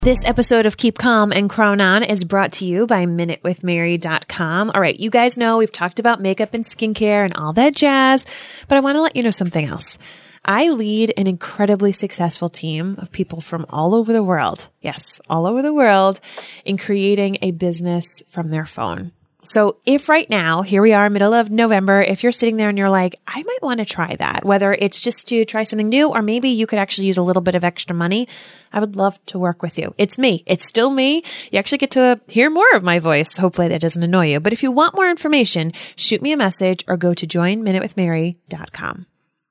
This episode of Keep Calm and Crown On is brought to you by MinuteWithMary.com. All right, you guys know we've talked about makeup and skincare and all that jazz, but I want to let you know something else. I lead an incredibly successful team of people from all over the world. Yes, all over the world in creating a business from their phone. So if right now, here we are, middle of November, if you're sitting there and you're like, I might want to try that, whether it's just to try something new, or maybe you could actually use a little bit of extra money, I would love to work with you. It's me. It's still me. You actually get to hear more of my voice. Hopefully that doesn't annoy you. But if you want more information, shoot me a message or go to joinminutewithmary.com.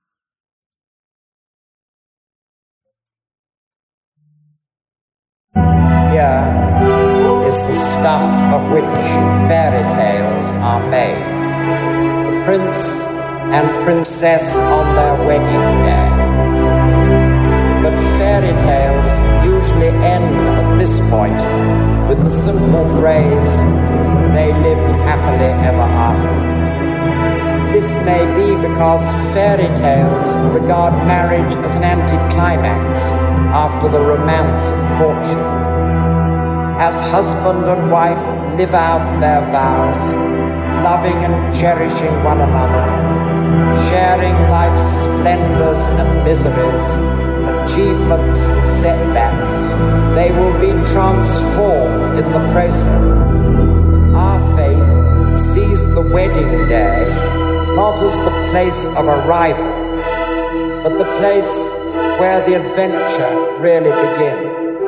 Here is the stuff of which fairy tales are made. The prince and princess on their wedding day. But fairy tales usually end at this point with the simple phrase, they lived happily ever after. This may be because fairy tales regard marriage as an anticlimax after the romance of courtship. As husband and wife live out their vows, loving and cherishing one another, sharing life's splendors and miseries, achievements and setbacks, they will be transformed in the process. Our faith sees the wedding day not as the place of arrival, but the place where the adventure really begins.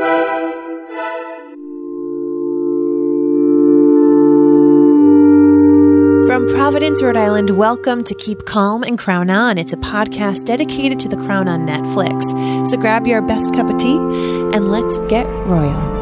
From Providence, Rhode Island, welcome to Keep Calm and Crown On. It's a podcast dedicated to the Crown on Netflix. So grab your best cup of tea and let's get royal.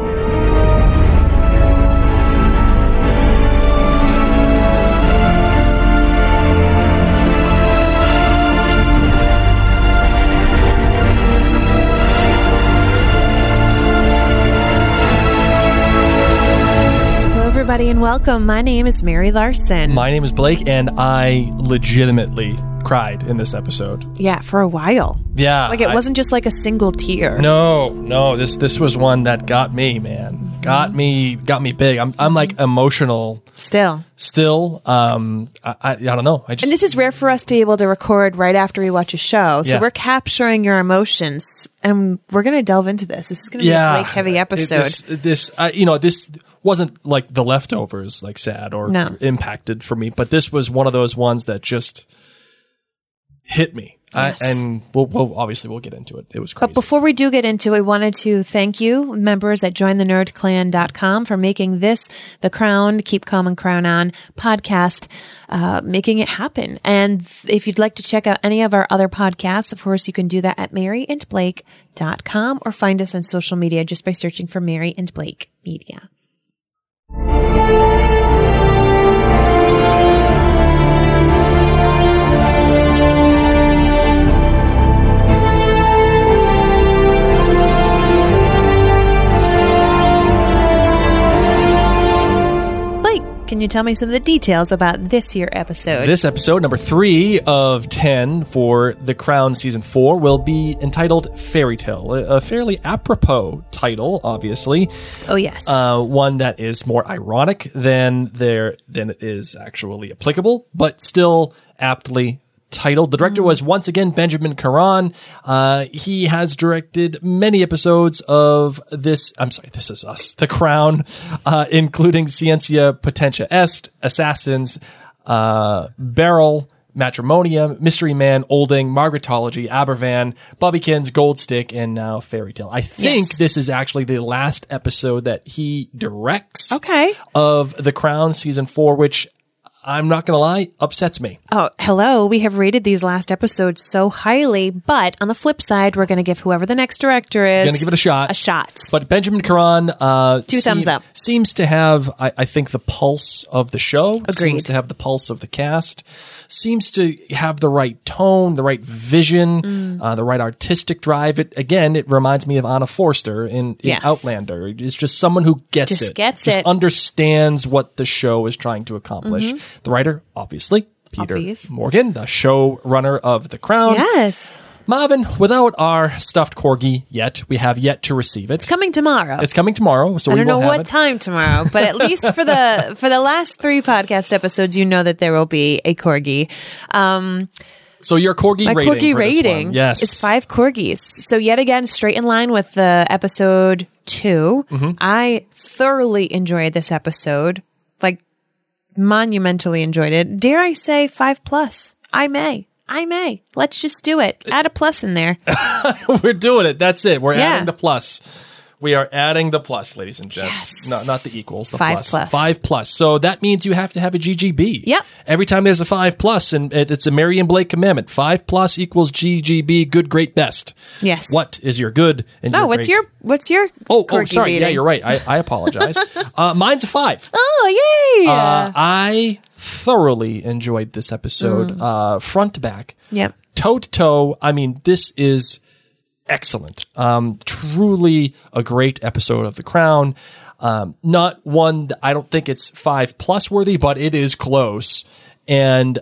Everybody, and welcome. My name is Mary Larson. My name is Blake, and I legitimately cried in this episode. Yeah, for a while. Yeah. Like, it wasn't just like a single tear. No. This was one that got me, man. Got me big. I'm like emotional. Still. I don't know. And this is rare for us to be able to record right after we watch a show. So we're capturing your emotions, and we're going to delve into this. This is going to be a Blake-heavy episode. This wasn't like The Leftovers, like sad or impacted for me, but this was one of those ones that just hit me. Yes. And we'll get into it. It was crazy. But before we do get into it, we wanted to thank you, members at jointhenerdclan.com, for making this the Crown, Keep Calm and Crown On podcast, making it happen. And if you'd like to check out any of our other podcasts, of course, you can do that at maryandblake.com or find us on social media just by searching for Mary and Blake Media. Can you tell me some of the details about this year episode? This episode, number 3 of 10 for The Crown Season 4, will be entitled Fairy Tale. A fairly apropos title, obviously. Oh, yes. One that is more ironic than it is actually applicable, but still aptly titled. The director was once again Benjamin Caron. He has directed many episodes of This Is Us, The Crown, including Ciencia Potentia Est, Assassins, Beryl, Matrimonia, Mystery Man, Olding, Margaretology, Abervan, Bubbykins, Gold Stick, and now Fairy Tale. I think this is actually the last episode that he directs of The Crown Season 4, which I'm not going to lie, upsets me. Oh, hello. We have rated these last episodes so highly, but on the flip side, we're going to give whoever the next director is... Going to give it a shot. A shot. But Benjamin Caron... 2 thumbs up. Seems to have, I think, the pulse of the show. Agreed. Seems to have the pulse of the cast. Seems to have the right tone, the right vision, the right artistic drive. It reminds me of Anna Forster in Outlander. It's just someone who gets it. Just understands what the show is trying to accomplish. The writer, obviously, Peter Morgan, the showrunner of The Crown. Yes. Marvin, without our stuffed corgi yet, we have yet to receive it. It's coming tomorrow. It's coming tomorrow, so I we don't will know have what it. time tomorrow, but at least for the last 3 podcast episodes, you know that there will be a corgi. So your corgi My rating corgi for this rating one, yes, is 5 corgis. So yet again, straight in line with the episode 2. Mm-hmm. I thoroughly enjoyed this episode, like monumentally enjoyed it. Dare I say 5+? I may. Let's just do it. Add a plus in there. We're doing it. That's it. We're Yeah. adding the plus. We are adding the plus, ladies and gents. Yes. Not the equals, the 5 plus. plus. 5+. So that means you have to have a GGB. Yep. Every time there's a 5+, and it's a Mary and Blake commandment. 5+ equals GGB, good, great, best. Yes. What is your good and your what's great? your Oh, corgi sorry. rating? Yeah, you're right. I apologize. Mine's a 5. Oh, yay! I thoroughly enjoyed this episode, front to back. Yep. Toe to toe. I mean, this is excellent. Truly a great episode of The Crown. Not one that I don't think it's 5+ worthy, but it is close. And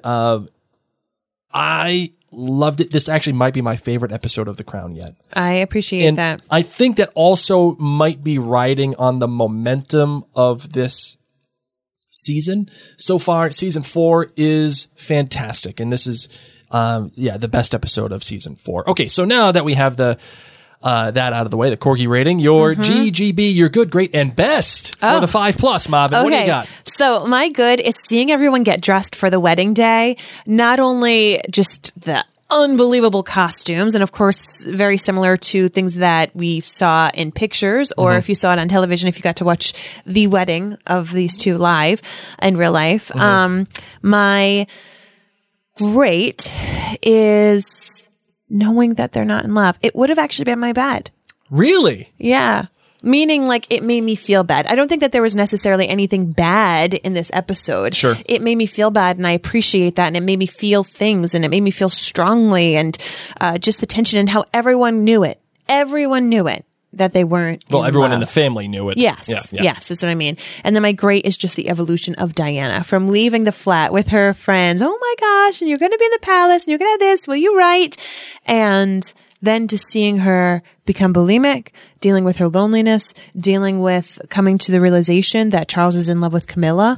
I loved it. This actually might be my favorite episode of The Crown yet. I appreciate And that. I think that also might be riding on the momentum of this season. So far, season 4 is fantastic. And this is, the best episode of season 4. Okay. So now that we have that out of the way, the corgi rating, your GGB, your good, great, and best for the 5+, Marvin. What do you got? So my good is seeing everyone get dressed for the wedding day. Not only just the unbelievable costumes, and of course, very similar to things that we saw in pictures, or if you saw it on television, if you got to watch the wedding of these two live in real life. My great is knowing that they're not in love. It would have actually been my bad. Really? Yeah. Meaning, like, it made me feel bad. I don't think that there was necessarily anything bad in this episode. Sure. It made me feel bad, and I appreciate that, and it made me feel things, and it made me feel strongly, and just the tension and how everyone knew it. Everyone knew it, that they weren't Well, everyone in love. the family knew it. Yes. Yeah. Yes, that's what I mean. And then my great is just the evolution of Diana from leaving the flat with her friends. Oh my gosh, and you're going to be in the palace, and you're going to have this. Will you write? And then to seeing her become bulimic, dealing with her loneliness, dealing with coming to the realization that Charles is in love with Camilla,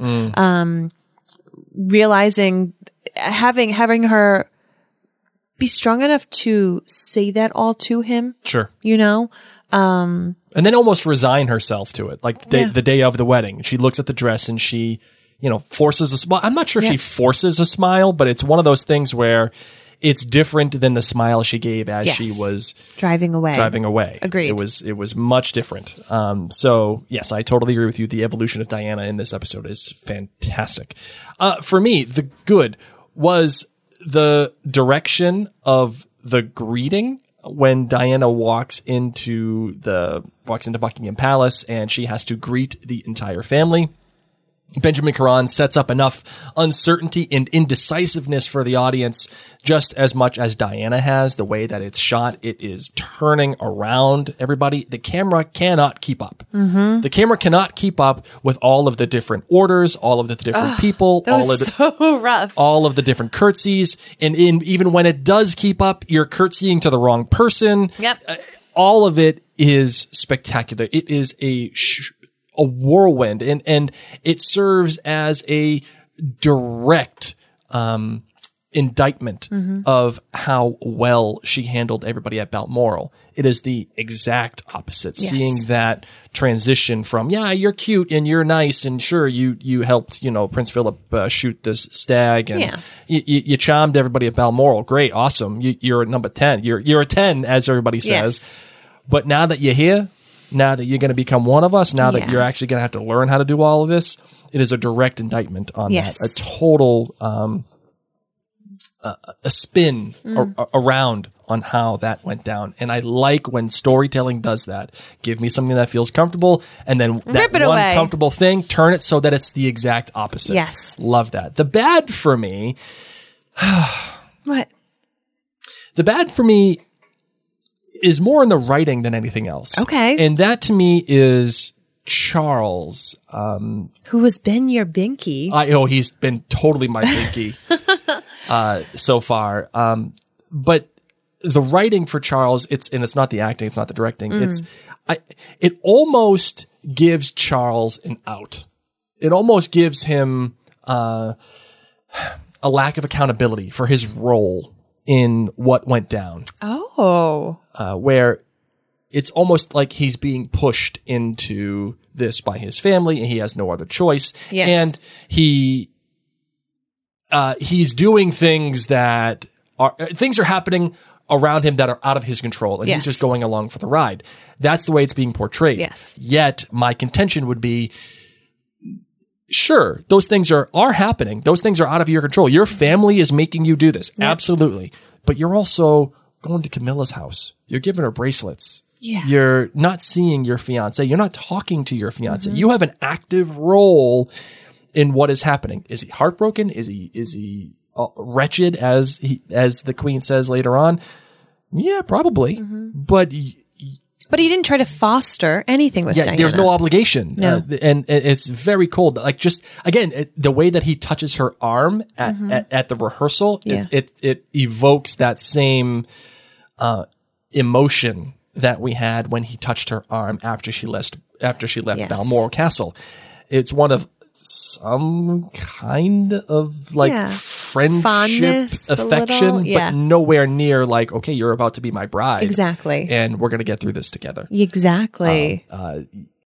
realizing, having her be strong enough to say that all to him, Sure. you know? And then almost resign herself to it. Like the day of the wedding, she looks at the dress and she, forces a smile. I'm not sure if she forces a smile, but it's one of those things where it's different than the smile she gave as she was driving away. Agreed. Agreed. It was much different. So yes, I totally agree with you. The evolution of Diana in this episode is fantastic. For me, the good was the direction of the greeting when Diana walks into Buckingham Palace and she has to greet the entire family. Benjamin Caron sets up enough uncertainty and indecisiveness for the audience, just as much as Diana has. The way that it's shot, it is turning around everybody. The camera cannot keep up. The camera cannot keep up with all of the different orders, all of the different people, That was so rough. all of the different curtsies. And even when it does keep up, you're curtsying to the wrong person. Yep. All of it is spectacular. It is a whirlwind, and it serves as a direct indictment of how well she handled everybody at Balmoral. It is the exact opposite. Yes. Seeing that transition from, you're cute and you're nice and sure you helped, Prince Philip shoot this stag and you charmed everybody at Balmoral. Great. Awesome. You're at number 10. You're a 10, as everybody says. Yes. But now that you're here, now that you're going to become one of us, now that you're actually going to have to learn how to do all of this, it is a direct indictment on that. A total a spin around on how that went down. And I like when storytelling does that. Give me something that feels comfortable, and then that one away. comfortable thing, turn it so that it's the exact opposite. Yes. Love that. The bad for me... What? The bad for me is more in the writing than anything else. Okay. And that to me is Charles. Who has been your binky? He's been totally my binky so far. But the writing for Charles, it's not the acting, it's not the directing. It almost gives Charles an out. It almost gives him a lack of accountability for his role in what went down. Oh. Where it's almost like he's being pushed into this by his family and he has no other choice. Yes. And he's doing things that things are happening around him that are out of his control, and he's just going along for the ride. That's the way it's being portrayed. Yes. Yet my contention would be, sure, those things are happening. Those things are out of your control. Your family is making you do this. Yep. Absolutely. But you're also going to Camilla's house. You're giving her bracelets. Yeah. You're not seeing your fiance. You're not talking to your fiance. You have an active role in what is happening. Is he heartbroken? Is he wretched, as the queen says later on? Yeah, probably. But he didn't try to foster anything with Diana. There's no obligation. No. And it's very cold. Like, just, again, the way that he touches her arm at the rehearsal, it evokes that same emotion that we had when he touched her arm after she left Balmoral Castle. It's one of some kind of like friendship, fondness, affection, but nowhere near like, okay, you're about to be my bride. Exactly. And we're going to get through this together. Exactly.